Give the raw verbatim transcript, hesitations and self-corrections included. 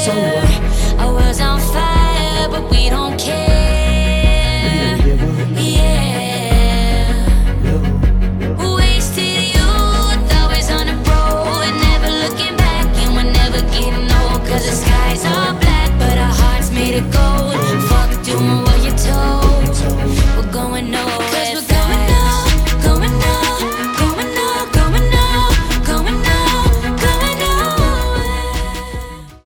Our world's on fire, but we don't care.